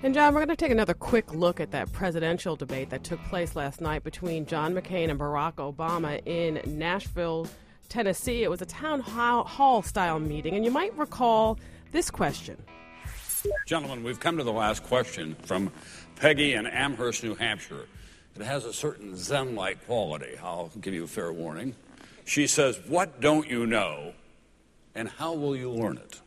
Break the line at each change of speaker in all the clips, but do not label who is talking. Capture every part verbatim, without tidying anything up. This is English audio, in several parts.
And, John, we're going to take another quick look at that presidential debate that took place last night between John McCain and Barack Obama in Nashville, Tennessee. It was a town hall-style meeting, and you might recall this question.
Gentlemen, we've come to the last question from Peggy in Amherst, New Hampshire. It has a certain Zen-like quality. I'll give you a fair warning. She says, what don't you know, and how will you learn it?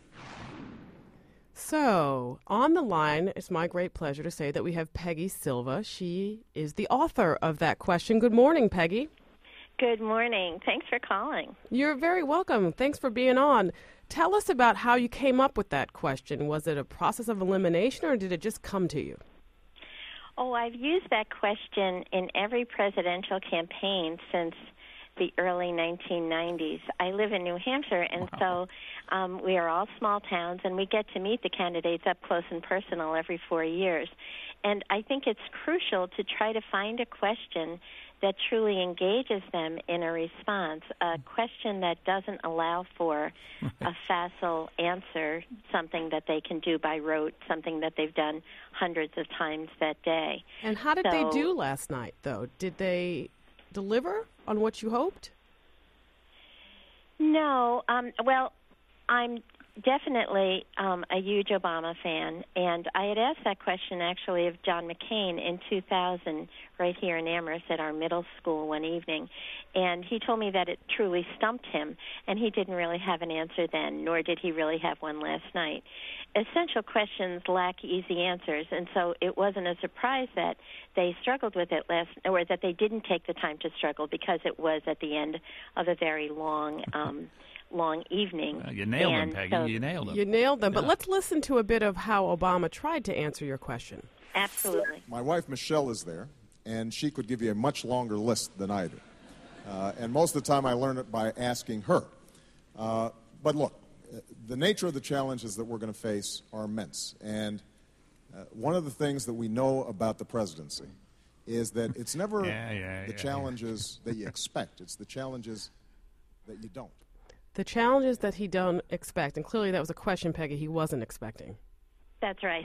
So, on the line, it's my great pleasure to say that we have Peggy Silva. She is the author of that question. Good morning, Peggy.
Good morning. Thanks for calling.
You're very welcome. Thanks for being on. Tell us about how you came up with that question. Was it a process of elimination, or did it just come to you?
Oh, I've used that question in every presidential campaign since the early nineteen nineties. I live in New Hampshire, and wow. so um, we are all small towns, and we get to meet the candidates up close and personal every four years. And I think it's crucial to try to find a question that truly engages them in a response, a question that doesn't allow for a facile answer, something that they can do by rote, something that they've done hundreds of times that day.
And how did
so,
they do last night, though? Did they deliver on what you hoped?
No. Um, well, I'm definitely um, a huge Obama fan, and I had asked that question actually of John McCain in two thousand right here in Amherst at our middle school one evening, and he told me that it truly stumped him, and he didn't really have an answer then, nor did he really have one last night. Essential questions lack easy answers, and so it wasn't a surprise that they struggled with it last, or that they didn't take the time to struggle, because it was at the end of a very long um long evening.
Uh, you nailed
and
them, Peggy.
So
you nailed them.
You nailed them.
Yeah.
But let's listen to a bit of how Obama tried to answer your question.
Absolutely.
My wife, Michelle, is there, and she could give you a much longer list than I do. Uh, and most of the time I learn it by asking her. Uh, but look, the nature of the challenges that we're going to face are immense. And uh, one of the things that we know about the presidency is that it's never
yeah, yeah,
the
yeah,
challenges
yeah.
that you expect. It's the challenges that you don't.
The challenges that he don't expect, and clearly that was a question, Peggy, he wasn't expecting.
That's right.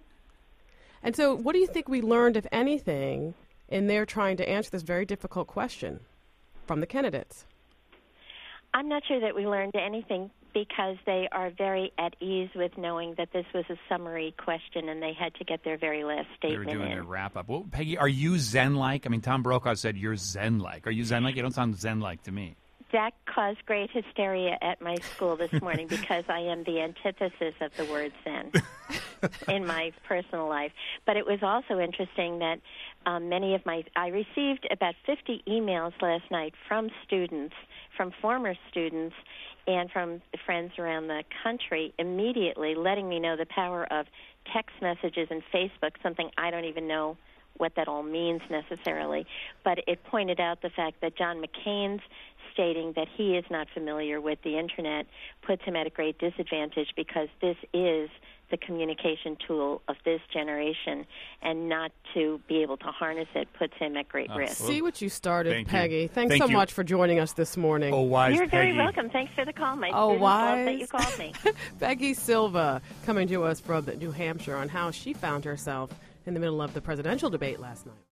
And so what do you think we learned, if anything, in their trying to answer this very difficult question from the candidates?
I'm not sure that we learned anything, because they are very at ease with knowing that this was a summary question and they had to get their very last statement
They were doing
in.
their wrap-up. Well, Peggy, are you Zen-like? I mean, Tom Brokaw said you're Zen-like. Are you Zen-like? You don't sound Zen-like to me.
That caused great hysteria at my school this morning because I am the antithesis of the word Zen in my personal life. But it was also interesting that um, many of my, I received about fifty emails last night from students, from former students, and from friends around the country immediately letting me know the power of text messages and Facebook, something I don't even know what that all means necessarily. But it pointed out the fact that John McCain's stating that he is not familiar with the Internet puts him at a great disadvantage, because this is the communication tool of this generation, and not to be able to harness it puts him at great
Oh,
risk.
See what you started,
Thank
Peggy.
you.
Thanks
Thank
so
you.
much for joining us this morning.
Oh, wise
You're very
Peggy.
welcome. Thanks for the call. My
Oh,
students love
wise.
that you called me.
Peggy Silva coming to us from New Hampshire on how she found herself in the middle of the presidential debate last night.